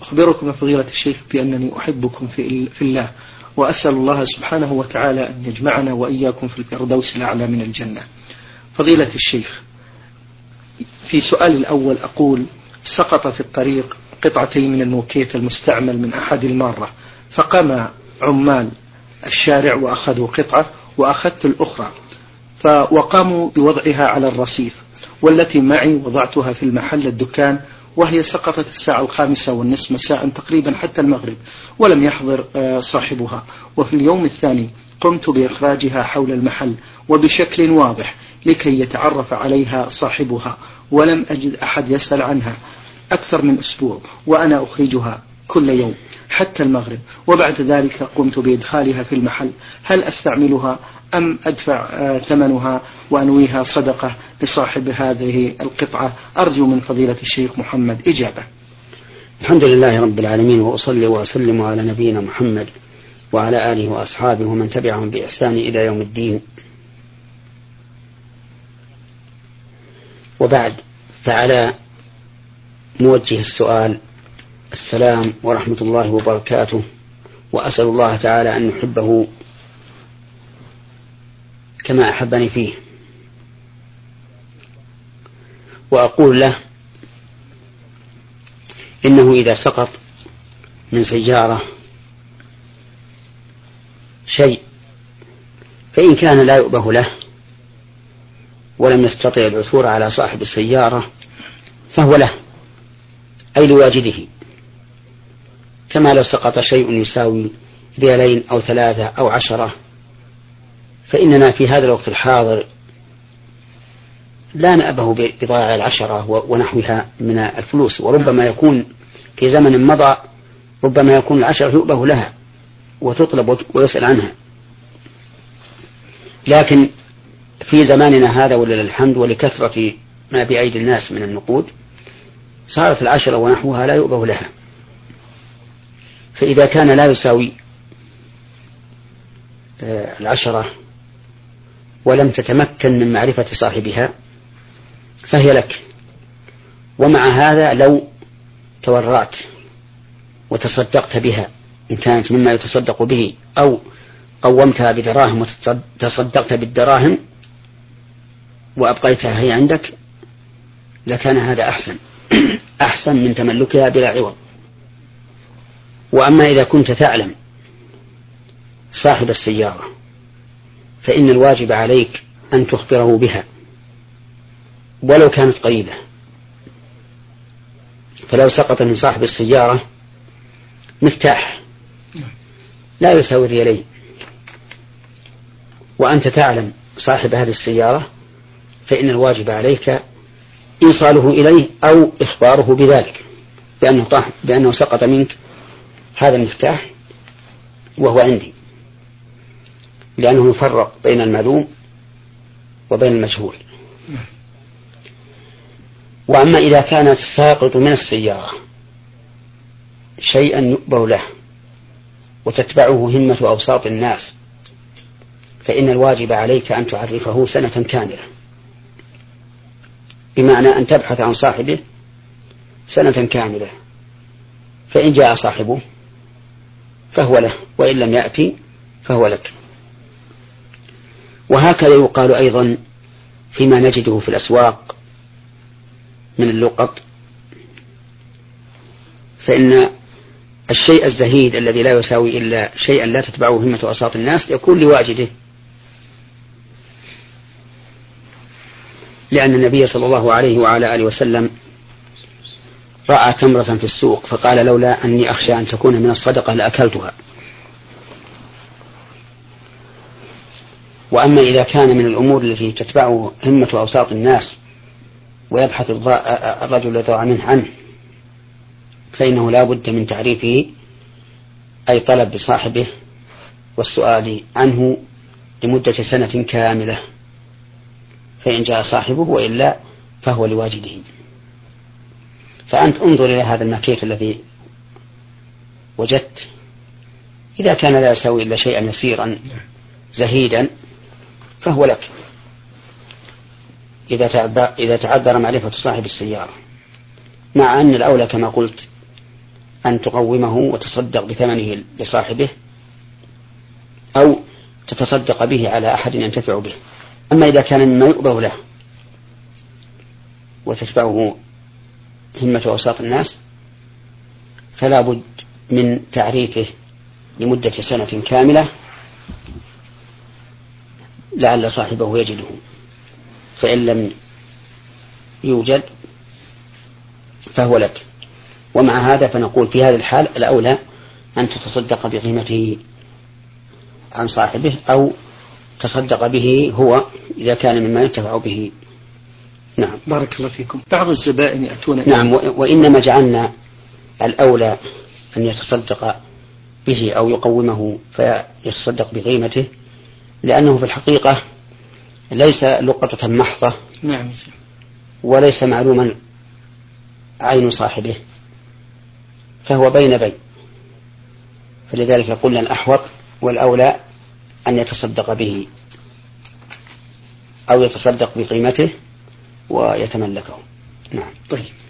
أخبركم فضيلة الشيخ بأنني أحبكم في الله، وأسأل الله سبحانه وتعالى أن يجمعنا وإياكم في الفردوس الأعلى من الجنة. فضيلة الشيخ، في سؤال الأول أقول: سقط في الطريق قطعتين من الموكيت المستعمل من أحد المارة، فقام عمال الشارع وأخذوا قطعة وأخذت الأخرى، وقاموا بوضعها على الرصيف، والتي معي وضعتها في المحل الدكان، وهي سقطت الساعة 5:30 مساء تقريبا حتى المغرب، ولم يحضر صاحبها. وفي اليوم الثاني قمت بإخراجها حول المحل وبشكل واضح لكي يتعرف عليها صاحبها، ولم أجد أحد يسأل عنها أكثر من أسبوع، وأنا أخرجها كل يوم حتى المغرب، وبعد ذلك قمت بإدخالها في المحل. هل أستعملها أم أدفع ثمنها وأنويها صدقة لصاحب هذه القطعة؟ أرجو من فضيلة الشيخ محمد إجابة. الحمد لله رب العالمين، وأصلي وأسلم على نبينا محمد وعلى آله وأصحابه ومن تبعهم بإحسان إلى يوم الدين. وبعد، فعلى موجه السؤال السلام ورحمة الله وبركاته، وأسأل الله تعالى أن يحبه كما أحبني فيه، وأقول له إنه إذا سقط من سيارة شيء فإن كان لا يؤبه له ولم يستطع العثور على صاحب السيارة فهو له، أي لواجده، كما لو سقط شيء يساوي 2 أو 3 أو 10. فإننا في هذا الوقت الحاضر لا نأبه بضياع 10 ونحوها من الفلوس، وربما يكون في زمن مضى ربما يكون 10 يؤبه لها وتطلب ويسأل عنها، لكن في زماننا هذا ولله الحمد ولكثرة ما بأيدي الناس من النقود صارت 10 ونحوها لا يؤبه لها. فإذا كان لا يساوي 10 ولم تتمكن من معرفة صاحبها فهي لك. ومع هذا لو تورعت وتصدقت بها إن كانت مما يتصدق به، أو قومتها بدراهم وتصدقت بالدراهم وأبقيتها هي عندك، لكان هذا أحسن من تملكها بلا عوض. وأما إذا كنت تعلم صاحب السيارة فإن الواجب عليك أن تخبره بها ولو كانت قليلة. فلو سقط من صاحب السيارة مفتاح لا يساوي 2 وأنت تعلم صاحب هذه السيارة فإن الواجب عليك إيصاله إليه أو إخباره بذلك بأنه سقط منك هذا المفتاح وهو عندي، لأنه يفرق بين المعلوم وبين المجهول. وأما إذا كانت الساقط من السيارة شيئا يؤبه له وتتبعه همة أوساط الناس فإن الواجب عليك أن تعرفه سنة كاملة، بمعنى أن تبحث عن صاحبه سنة كاملة، فإن جاء صاحبه فهو له، وإن لم يأتي فهو لك. وهكذا يقال أيضا فيما نجده في الأسواق من اللقط، فإن الشيء الزهيد الذي لا يساوي إلا شيئا لا تتبعه همة أوساط الناس يكون لواجده، لأن النبي صلى الله عليه وعلى آله وسلم رأى تمرة في السوق فقال لولا أني أخشى أن تكون من الصدقة لأكلتها. وأما إذا كان من الأمور التي تتبعه همة أوساط الناس ويبحث الرجل الذي ضاع منه عنه فإنه لا بد من تعريفه، أي طلب بصاحبه والسؤال عنه لمدة سنة كاملة، فإن جاء صاحبه وإلا فهو لواجده. فأنت انظر إلى هذا المكيف الذي وجدت، إذا كان لا يساوي إلا شيئا يسيرا زهيدا فهو لك، إذا تعذر معرفة صاحب السيارة، مع أن الأولى كما قلت أن تقومه وتصدق بثمنه لصاحبه أو تتصدق به على أحد ينتفع به. أما إذا كان مما يؤبه له وتتبعه همة أوساط الناس فلا بد من تعريفه لمدة سنة كاملة لعل صاحبه يجده، فإن لم يوجد فهو لك. ومع هذا فنقول في هذه الحال الأولى أن تتصدق بقيمته عن صاحبه أو تصدق به هو إذا كان مما ينتفع به. نعم. بارك الله فيكم. بعض الزبائن يأتون نعم. وإنما جعلنا الأولى أن يتصدق به أو يقومه فيتصدق بقيمته لأنه في الحقيقة ليس لقطة محضة. نعم. وليس معلوما عين صاحبه فهو بين بين، فلذلك قلنا الأحوط والأولى أن يتصدق به أو يتصدق بقيمته ويتملكه. نعم. طيب.